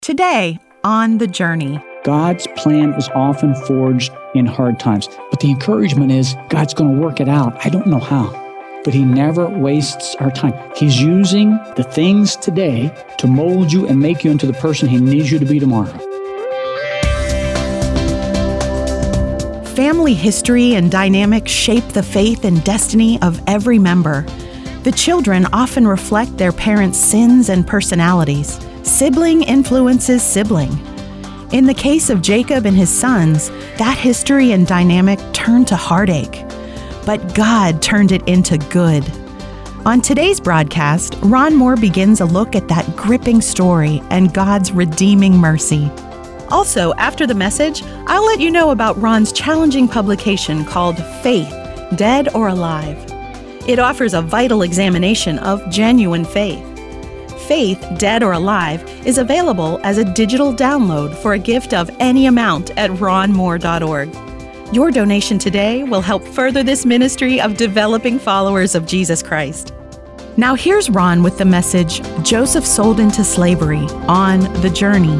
Today, on The Journey. God's plan is often forged in hard times, but the encouragement is God's going to work it out. I don't know how, but He never wastes our time. He's using the things today to mold you and make you into the person He needs you to be tomorrow. Family history and dynamics shape the faith and destiny of every member. The children often reflect their parents' sins and personalities. Sibling influences sibling. In the case of Jacob and his sons, that history and dynamic turned to heartache. But God turned it into good. On today's broadcast, Ron Moore begins a look at that gripping story and God's redeeming mercy. Also, after the message, I'll let you know about Ron's challenging publication called Faith, Dead or Alive. It offers a vital examination of genuine faith. Faith, Dead or Alive is available as a digital download for a gift of any amount at ronmoore.org. Your donation today will help further this ministry of developing followers of Jesus Christ. Now here's Ron with the message, Joseph Sold into Slavery, on The Journey.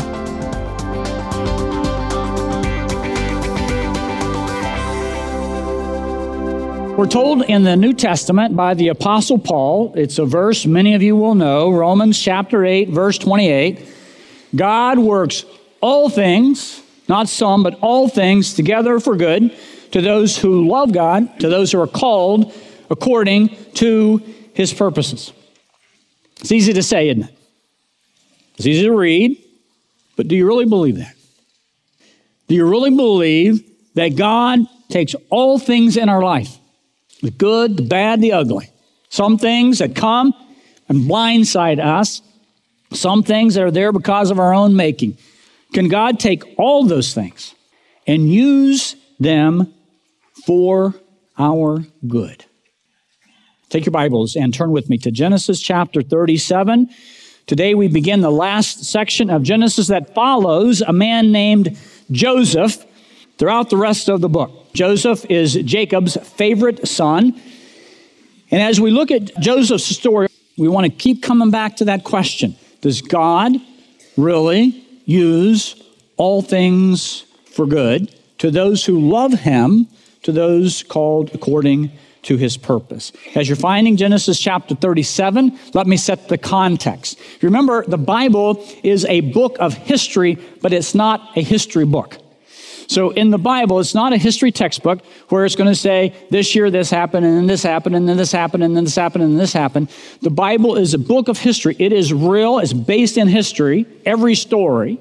We're told in the New Testament by the Apostle Paul, it's a verse many of you will know, Romans chapter 8, verse 28, God works all things, not some, but all things together for good to those who love God, to those who are called according to His purposes. It's easy to say, isn't it? It's easy to read, but do you really believe that? Do you really believe that God takes all things in our life, the good, the bad, the ugly, some things that come and blindside us, some things that are there because of our own making? Can God take all those things and use them for our good? Take your Bibles and turn with me to Genesis chapter 37. Today we begin the last section of Genesis that follows a man named Joseph throughout the rest of the book. Joseph is Jacob's favorite son. And as we look at Joseph's story, we want to keep coming back to that question. Does God really use all things for good to those who love Him, to those called according to His purpose? As you're finding Genesis chapter 37, let me set the context. Remember, the Bible is a book of history, but it's not a history book. So in the Bible, it's not a history textbook where it's going to say, this year this happened, and then this happened, and then this happened, and then this happened, and then this happened. The Bible is a book of history. It is real. It's based in history, every story.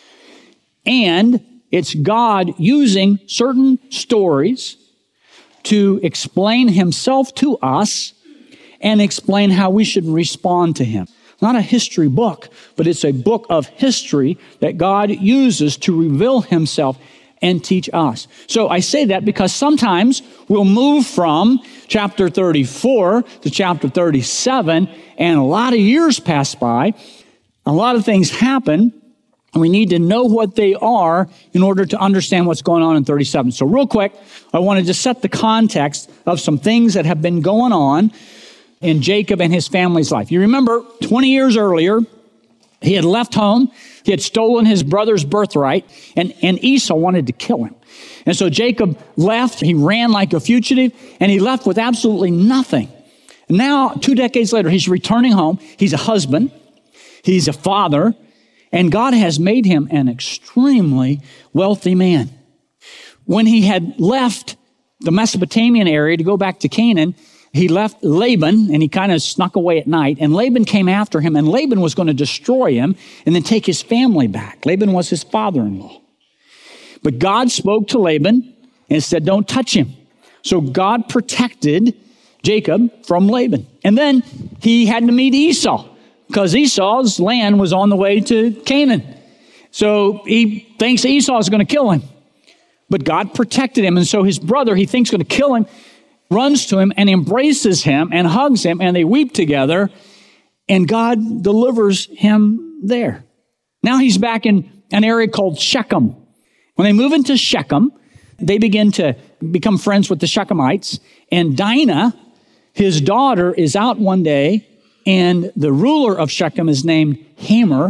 And it's God using certain stories to explain Himself to us and explain how we should respond to Him. Not a history book, but it's a book of history that God uses to reveal Himself and teach us. So I say that because sometimes we'll move from chapter 34 to chapter 37, and a lot of years pass by, a lot of things happen, and we need to know what they are in order to understand what's going on in 37. So real quick, I wanted to set the context of some things that have been going on in Jacob and his family's life. You remember 20 years earlier, he had left home. He had stolen his brother's birthright, and Esau wanted to kill him. And so Jacob left. He ran like a fugitive, and he left with absolutely nothing. And now, 2 decades later, he's returning home. He's a husband. He's a father. And God has made him an extremely wealthy man. When he had left the Mesopotamian area to go back to Canaan, he left Laban, and he kind of snuck away at night, and Laban came after him, and Laban was going to destroy him and then take his family back. Laban was his father-in-law. But God spoke to Laban and said, don't touch him. So God protected Jacob from Laban. And then he had to meet Esau because Esau's land was on the way to Canaan. So he thinks Esau is going to kill him. But God protected him, and so his brother, he thinks, going to kill him, runs to him and embraces him and hugs him, and they weep together, and God delivers him there. Now he's back in an area called Shechem. When they move into Shechem, they begin to become friends with the Shechemites, and Dinah, his daughter, is out one day, and the ruler of Shechem is named Hamor,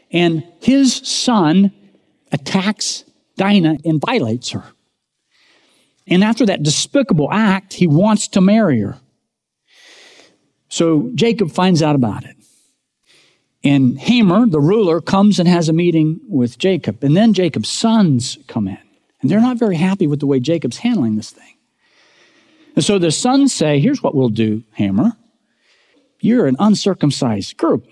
And his son attacks Dinah and violates her. And after that despicable act, he wants to marry her. So Jacob finds out about it. And Hamor, the ruler, comes and has a meeting with Jacob. And then Jacob's sons come in. And they're not very happy with the way Jacob's handling this thing. And so the sons say, here's what we'll do, Hamor. You're an uncircumcised group.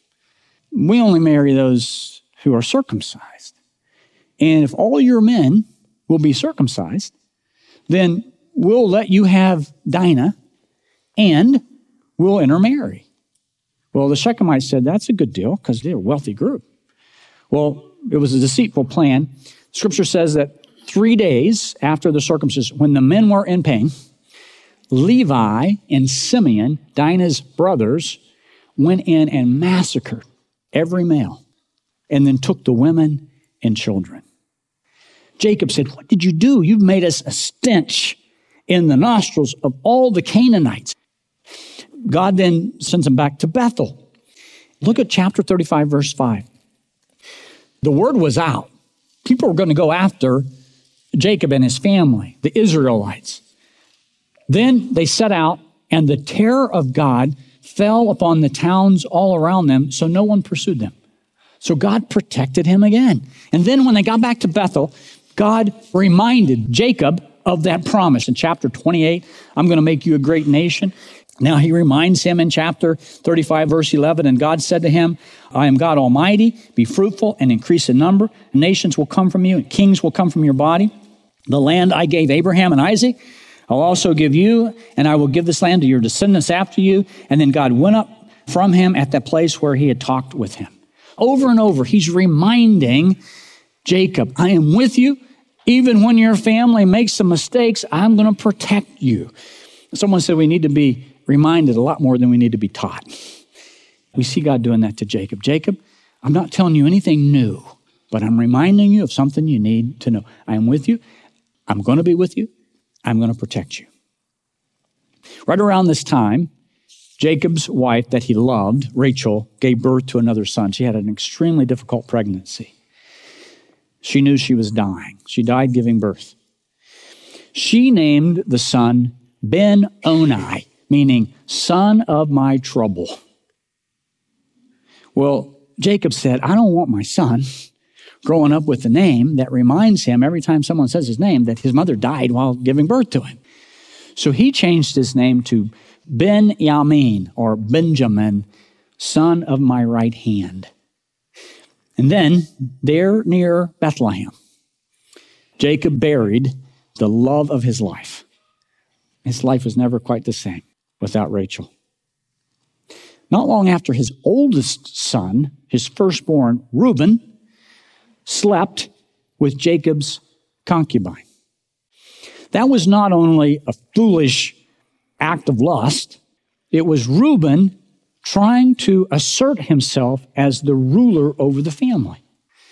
We only marry those who are circumcised. And if all your men will be circumcised, then we'll let you have Dinah and we'll intermarry. Well, the Shechemites said, that's a good deal because they're a wealthy group. Well, it was a deceitful plan. Scripture says that 3 days after the circumcision, when the men were in pain, Levi and Simeon, Dinah's brothers, went in and massacred every male and then took the women and children. Jacob said, what did you do? You've made us a stench in the nostrils of all the Canaanites. God then sends them back to Bethel. Look at chapter 35, verse 5. The word was out. People were going to go after Jacob and his family, the Israelites. Then they set out, and the terror of God fell upon the towns all around them, so no one pursued them. So God protected him again. And then when they got back to Bethel, God reminded Jacob of that promise. In chapter 28, I'm going to make you a great nation. Now he reminds him in chapter 35, verse 11, and God said to him, I am God Almighty, be fruitful and increase in number. Nations will come from you, and kings will come from your body. The land I gave Abraham and Isaac, I'll also give you, and I will give this land to your descendants after you. And then God went up from him at that place where he had talked with him. Over and over, he's reminding Jacob, I am with you. Even when your family makes some mistakes, I'm going to protect you. Someone said we need to be reminded a lot more than we need to be taught. We see God doing that to Jacob. Jacob, I'm not telling you anything new, but I'm reminding you of something you need to know. I am with you. I'm going to be with you. I'm going to protect you. Right around this time, Jacob's wife that he loved, Rachel, gave birth to another son. She had an extremely difficult pregnancy. She knew she was dying. She died giving birth. She named the son Ben-Oni, meaning son of my trouble. Well, Jacob said, I don't want my son growing up with a name that reminds him every time someone says his name that his mother died while giving birth to him. So he changed his name to Ben-Yamin, or Benjamin, son of my right hand. And then there near Bethlehem, Jacob buried the love of his life. His life was never quite the same without Rachel. Not long after his oldest son, his firstborn, Reuben, slept with Jacob's concubine. That was not only a foolish act of lust, it was Reuben trying to assert himself as the ruler over the family.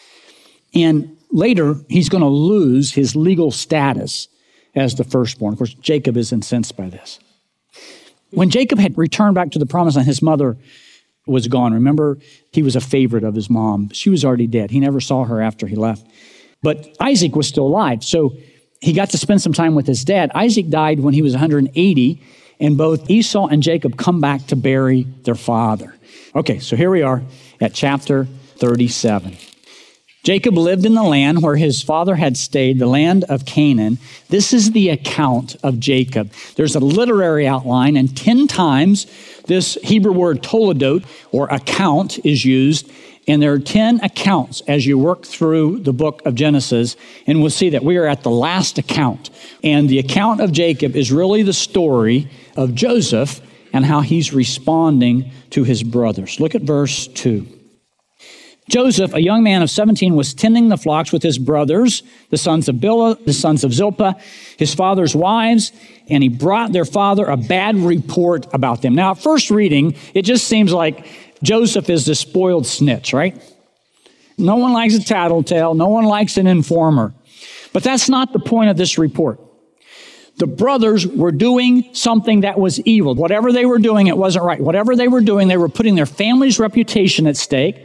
And later, he's going to lose his legal status as the firstborn. Of course, Jacob is incensed by this. When Jacob had returned back to the promised land, his mother was gone. Remember, he was a favorite of his mom. She was already dead. He never saw her after he left. But Isaac was still alive, so he got to spend some time with his dad. Isaac died when he was 180, and both Esau and Jacob come back to bury their father. Okay, so here we are at chapter 37. Jacob lived in the land where his father had stayed, the land of Canaan. This is the account of Jacob. There's a literary outline, and 10 times this Hebrew word toledot, or account, is used. And there are 10 accounts as you work through the book of Genesis, and we'll see that we are at the last account. And the account of Jacob is really the story of Joseph and how he's responding to his brothers. Look at verse 2. Joseph, a young man of 17, was tending the flocks with his brothers, the sons of Bilhah, the sons of Zilpah, his father's wives, and he brought their father a bad report about them. Now, at first reading, it just seems like Joseph is the spoiled snitch, right? No one likes a tattletale. No one likes an informer. But that's not the point of this report. The brothers were doing something that was evil. Whatever they were doing, it wasn't right. Whatever they were doing, they were putting their family's reputation at stake.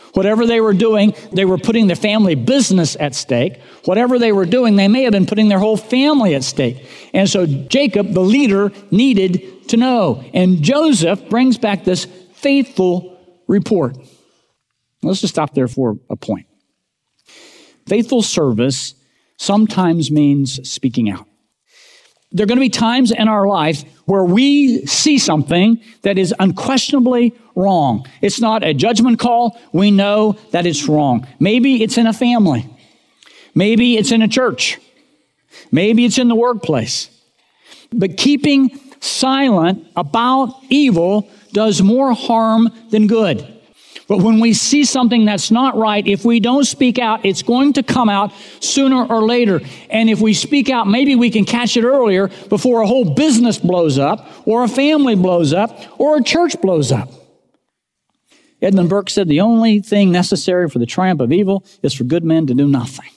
Whatever they were doing, they were putting the family business at stake. Whatever they were doing, they may have been putting their whole family at stake. And so Jacob, the leader, needed to know. And Joseph brings back this faithful report. Let's just stop there for a point. Faithful service sometimes means speaking out. There are going to be times in our life where we see something that is unquestionably wrong. It's not a judgment call. We know that it's wrong. Maybe it's in a family. Maybe it's in a church. Maybe it's in the workplace. But keeping silent about evil does more harm than good. But when we see something that's not right, if we don't speak out, it's going to come out sooner or later. And if we speak out, maybe we can catch it earlier before a whole business blows up, or a family blows up, or a church blows up. Edmund Burke said, the only thing necessary for the triumph of evil is for good men to do nothing.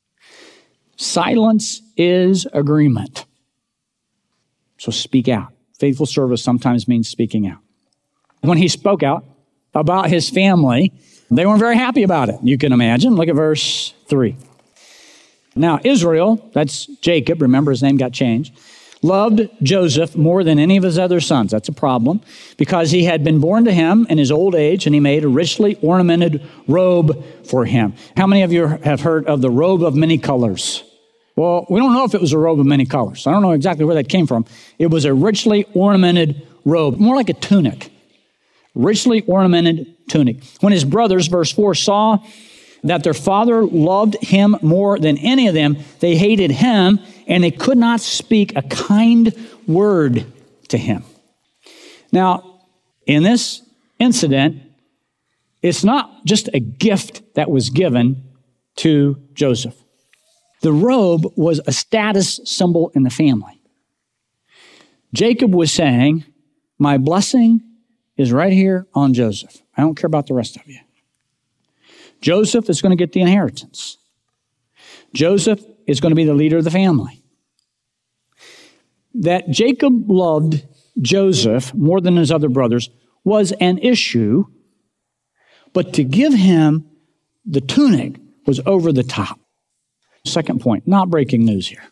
Silence is agreement. So speak out. Faithful service sometimes means speaking out. When he spoke out about his family, they weren't very happy about it. You can imagine. Look at verse 3. Now, Israel, that's Jacob, remember his name got changed, loved Joseph more than any of his other sons. That's a problem because he had been born to him in his old age, and he made a richly ornamented robe for him. How many of you have heard of the robe of many colors? Well, we don't know if it was a robe of many colors. I don't know exactly where that came from. It was a richly ornamented robe, more like a tunic. Richly ornamented tunic. When his brothers, verse 4, saw that their father loved him more than any of them, they hated him, and they could not speak a kind word to him. Now, in this incident, it's not just a gift that was given to Joseph. The robe was a status symbol in the family. Jacob was saying, my blessing is right here on Joseph. I don't care about the rest of you. Joseph is going to get the inheritance. Joseph is going to be the leader of the family. That Jacob loved Joseph more than his other brothers was an issue, but to give him the tunic was over the top. Second point, not breaking news here.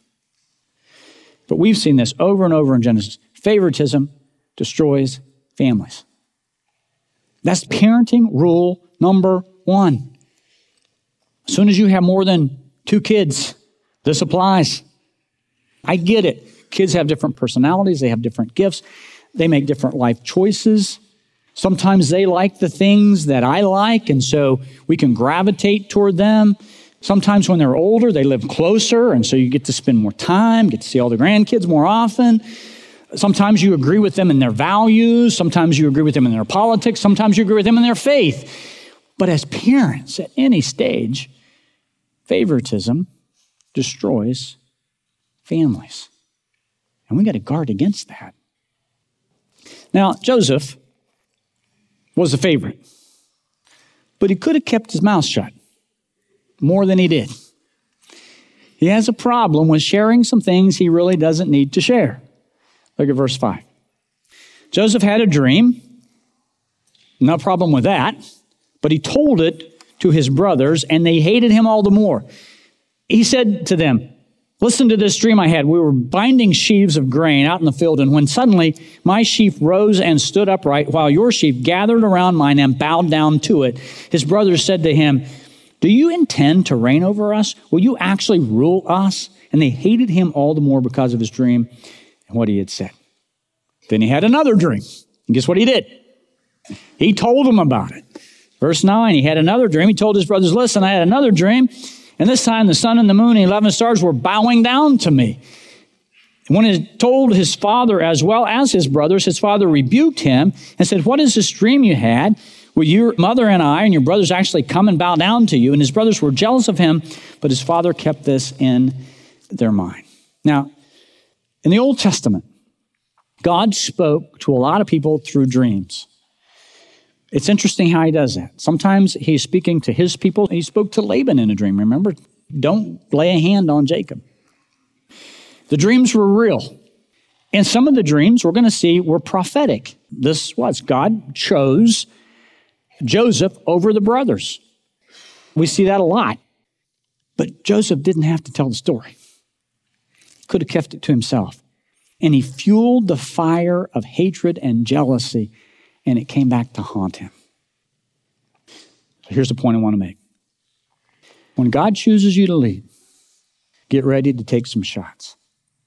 But we've seen this over and over in Genesis. Favoritism destroys families. That's parenting rule number 1. As soon as you have more than 2 kids, this applies. I get it. Kids have different personalities. They have different gifts. They make different life choices. Sometimes they like the things that I like, and so we can gravitate toward them. Sometimes when they're older, they live closer, and so you get to spend more time, get to see all the grandkids more often. Sometimes you agree with them in their values. Sometimes you agree with them in their politics. Sometimes you agree with them in their faith. But as parents at any stage, favoritism destroys families. And we got to guard against that. Now, Joseph was a favorite, but he could have kept his mouth shut more than he did. He has a problem with sharing some things he really doesn't need to share. Look at verse 5. Joseph had a dream. No problem with that. But he told it to his brothers, and they hated him all the more. He said to them, listen to this dream I had. We were binding sheaves of grain out in the field, and when suddenly my sheaf rose and stood upright, while your sheaf gathered around mine and bowed down to it. His brothers said to him, do you intend to reign over us? Will you actually rule us? And they hated him all the more because of his dream and what he had said. Then he had another dream. And guess what he did? He told them about it. Verse 9, he had another dream. He told his brothers, listen, I had another dream. And this time the sun and the moon and 11 stars were bowing down to me. And when he told his father as well as his brothers, his father rebuked him and said, what is this dream you had? Will your mother and I and your brothers actually come and bow down to you? And his brothers were jealous of him, but his father kept this in their mind. Now, in the Old Testament, God spoke to a lot of people through dreams. It's interesting how he does that. Sometimes he's speaking to his people. He spoke to Laban in a dream, remember? Don't lay a hand on Jacob. The dreams were real. And some of the dreams we're going to see were prophetic. This was God chose Joseph over the brothers. We see that a lot. But Joseph didn't have to tell the story. Could have kept it to himself. And he fueled the fire of hatred and jealousy, and it came back to haunt him. So here's the point I want to make. When God chooses you to lead, get ready to take some shots.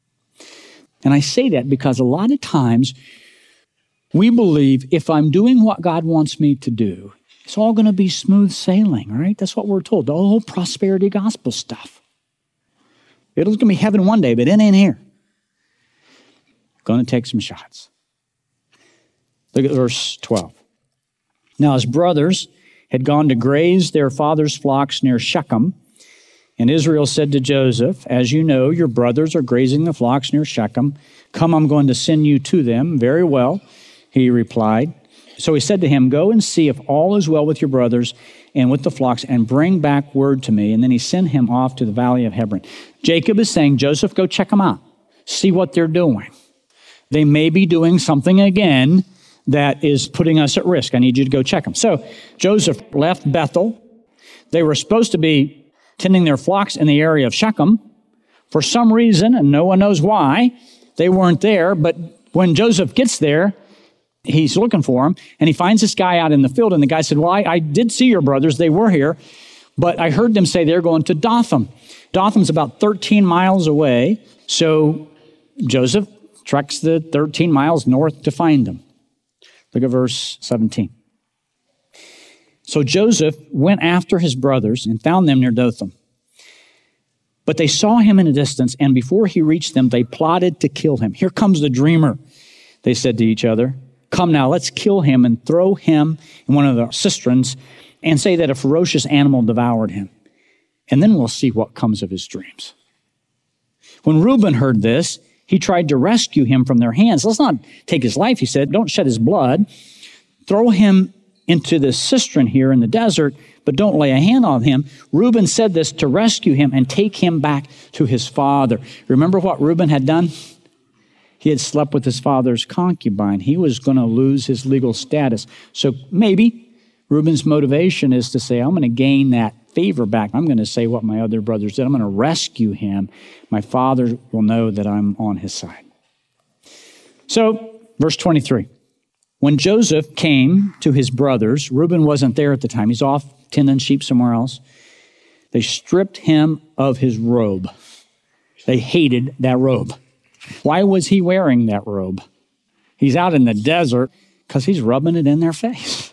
And I say that because a lot of times we believe if I'm doing what God wants me to do, it's all going to be smooth sailing, right? That's what we're told, the whole prosperity gospel stuff. It's going to be heaven one day, but it ain't here. Going to take some shots. Look at verse 12. Now his brothers had gone to graze their father's flocks near Shechem, and Israel said to Joseph, as you know, your brothers are grazing the flocks near Shechem. Come, I'm going to send you to them. Very well, he replied. So he said to him, go and see if all is well with your brothers and with the flocks, and bring back word to me. And then he sent him off to the valley of Hebron. Jacob is saying, Joseph, go check them out. See what they're doing. They may be doing something again that is putting us at risk. I need you to go check them. So Joseph left Bethel. They were supposed to be tending their flocks in the area of Shechem. For some reason, and no one knows why, they weren't there. But when Joseph gets there, he's looking for him, and he finds this guy out in the field, and the guy said, well, I did see your brothers. They were here, but I heard them say they're going to Dothan. Dothan's about 13 miles away, so Joseph treks the 13 miles north to find them. Look at verse 17. So Joseph went after his brothers and found them near Dothan. But they saw him in a distance, and before he reached them, they plotted to kill him. Here comes the dreamer, they said to each other. Come now, let's kill him and throw him in one of the cisterns and say that a ferocious animal devoured him. And then we'll see what comes of his dreams. When Reuben heard this, he tried to rescue him from their hands. Let's not take his life, he said. Don't shed his blood. Throw him into the cistern here in the desert, but don't lay a hand on him. Reuben said this to rescue him and take him back to his father. Remember what Reuben had done? He had slept with his father's concubine. He was going to lose his legal status. So maybe Reuben's motivation is to say, I'm going to gain that favor back. I'm going to say what my other brothers did. I'm going to rescue him. My father will know that I'm on his side. So, verse 23. When Joseph came to his brothers, Reuben wasn't there at the time. He's off tending sheep somewhere else. They stripped him of his robe. They hated that robe. Why was he wearing that robe? He's out in the desert because he's rubbing it in their face.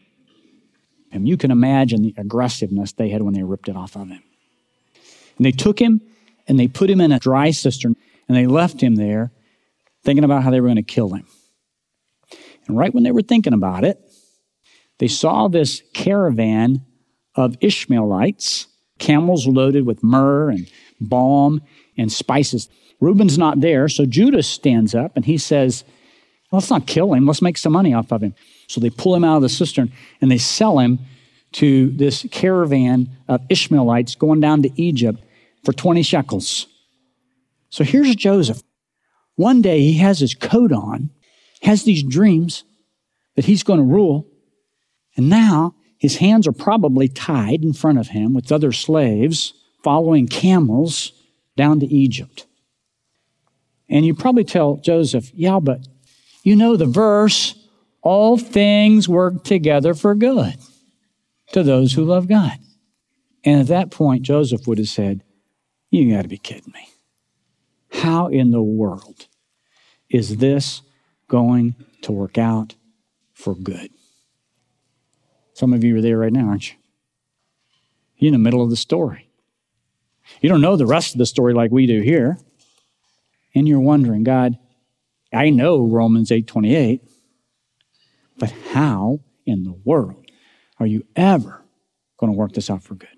And you can imagine the aggressiveness they had when they ripped it off of him. And they took him and they put him in a dry cistern and they left him there thinking about how they were going to kill him. And right when they were thinking about it, they saw this caravan of Ishmaelites, camels loaded with myrrh and balm and spices. Reuben's not there, so Judah stands up and he says, let's not kill him, let's make some money off of him. So they pull him out of the cistern and they sell him to this caravan of Ishmaelites going down to Egypt for 20 shekels. So here's Joseph. One day he has his coat on, has these dreams that he's going to rule, and now his hands are probably tied in front of him with other slaves following camels down to Egypt. And you probably tell Joseph, yeah, but you know the verse, all things work together for good to those who love God. And at that point, Joseph would have said, you got to be kidding me. How in the world is this going to work out for good? Some of you are there right now, aren't you? You're in the middle of the story. You don't know the rest of the story like we do here. And you're wondering, God, I know Romans 8:28, but how in the world are you ever going to work this out for good?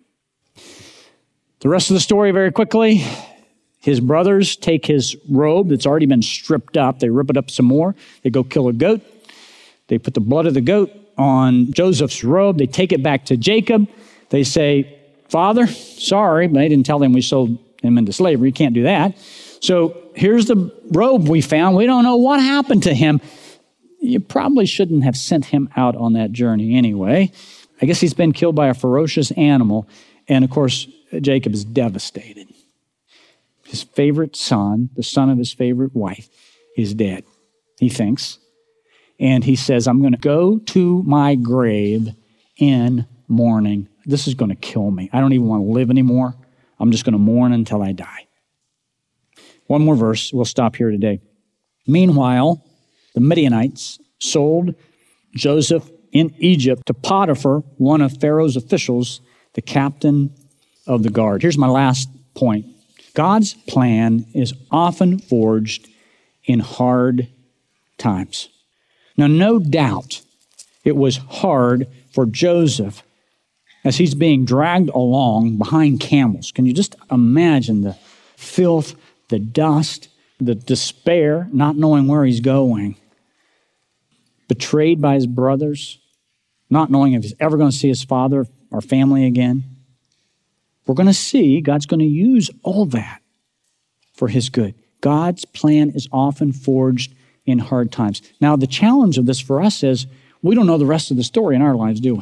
The rest of the story very quickly. His brothers take his robe that's already been stripped up. They rip it up some more. They go kill a goat. They put the blood of the goat on Joseph's robe. They take it back to Jacob. They say, Father, sorry, but they didn't tell him we sold him into slavery. You can't do that. So here's the robe we found. We don't know what happened to him. you probably shouldn't have sent him out on that journey anyway. I guess he's been killed by a ferocious animal. And of course, Jacob is devastated. His favorite son, the son of his favorite wife, is dead, he thinks. And he says, I'm going to go to my grave in mourning. This is going to kill me. I don't even want to live anymore. I'm just going to mourn until I die. One more verse. We'll stop here today. Meanwhile, the Midianites sold Joseph in Egypt to Potiphar, one of Pharaoh's officials, the captain of the guard. Here's my last point. God's plan is often forged in hard times. Now, no doubt it was hard for Joseph as he's being dragged along behind camels. Can you just imagine the filth, the dust, the despair, not knowing where he's going, betrayed by his brothers, not knowing if he's ever going to see his father or family again? We're going to see God's going to use all that for his good. God's plan is often forged in hard times. Now, the challenge of this for us is we don't know the rest of the story in our lives, do we?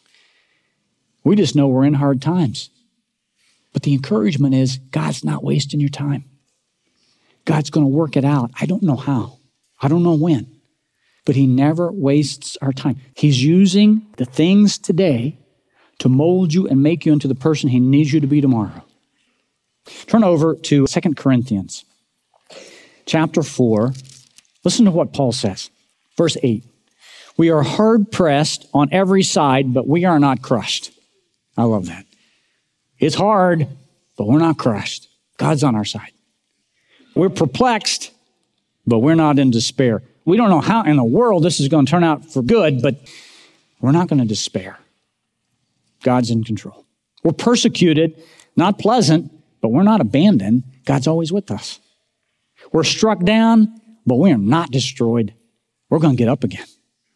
We just know we're in hard times. But the encouragement is God's not wasting your time. God's going to work it out. I don't know how. I don't know when. But he never wastes our time. He's using the things today to mold you and make you into the person he needs you to be tomorrow. Turn over to 2 Corinthians chapter 4. Listen to what Paul says. Verse 8. We are hard pressed on every side, but we are not crushed. I love that. It's hard, but we're not crushed. God's on our side. We're perplexed, but we're not in despair. We don't know how in the world this is going to turn out for good, but we're not going to despair. God's in control. We're persecuted, not pleasant, but we're not abandoned. God's always with us. We're struck down, but we are not destroyed. We're going to get up again.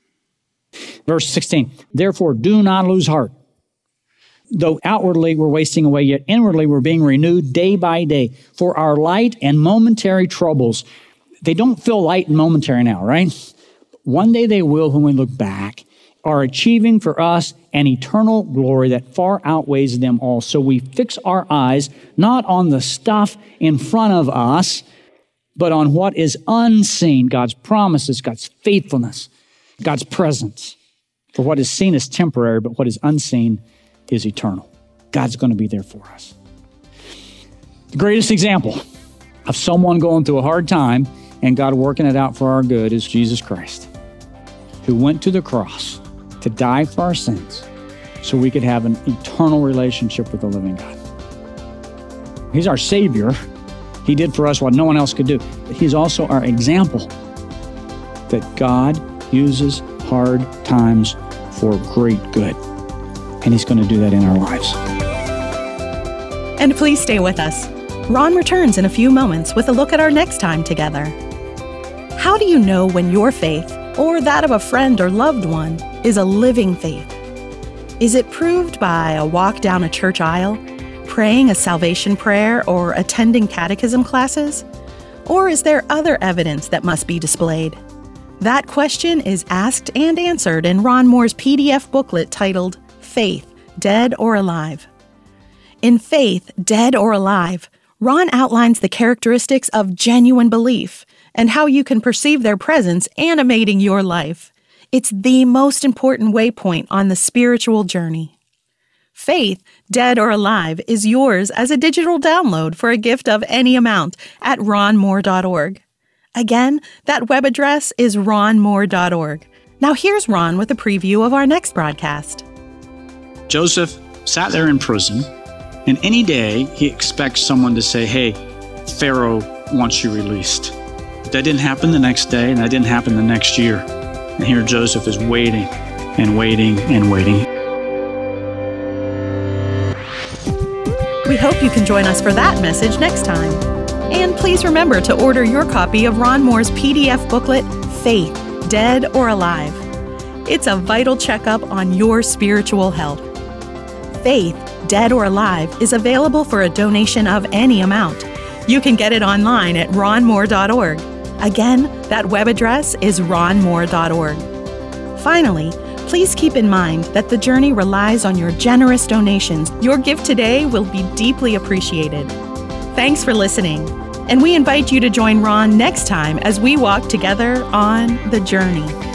Verse 16, therefore do not lose heart. Though outwardly we're wasting away, yet inwardly we're being renewed day by day. For our light and momentary troubles, they don't feel light and momentary now, right? One day they will when we look back, are achieving for us an eternal glory that far outweighs them all. So we fix our eyes not on the stuff in front of us, but on what is unseen, God's promises, God's faithfulness, God's presence. For what is seen is temporary, but what is unseen is eternal. God's going to be there for us. The greatest example of someone going through a hard time and God working it out for our good is Jesus Christ, who went to the cross to die for our sins so we could have an eternal relationship with the living God. He's our Savior. He did for us what no one else could do. But he's also our example that God uses hard times for great good. And he's going to do that in our lives. And please stay with us. Ron returns in a few moments with a look at our next time together. How do you know when your faith, or that of a friend or loved one, is a living faith? Is it proved by a walk down a church aisle, praying a salvation prayer, or attending catechism classes? Or is there other evidence that must be displayed? That question is asked and answered in Ron Moore's PDF booklet titled Faith, Dead or Alive. In Faith, Dead or Alive, Ron outlines the characteristics of genuine belief and how you can perceive their presence animating your life. It's the most important waypoint on the spiritual journey. Faith, Dead or Alive is yours as a digital download for a gift of any amount at ronmoore.org. Again, that web address is ronmoore.org. Now here's Ron with a preview of our next broadcast. Joseph sat there in prison, and any day he expects someone to say, hey, Pharaoh wants you released. But that didn't happen the next day, and that didn't happen the next year. And here Joseph is waiting and waiting and waiting. We hope you can join us for that message next time. And please remember to order your copy of Ron Moore's PDF booklet, Faith, Dead or Alive. It's a vital checkup on your spiritual health. Faith, Dead or Alive is available for a donation of any amount. You can get it online at ronmoore.org. Again, that web address is ronmoore.org. Finally, please keep in mind that the journey relies on your generous donations. Your gift today will be deeply appreciated. Thanks for listening, and we invite you to join Ron next time as we walk together on the journey.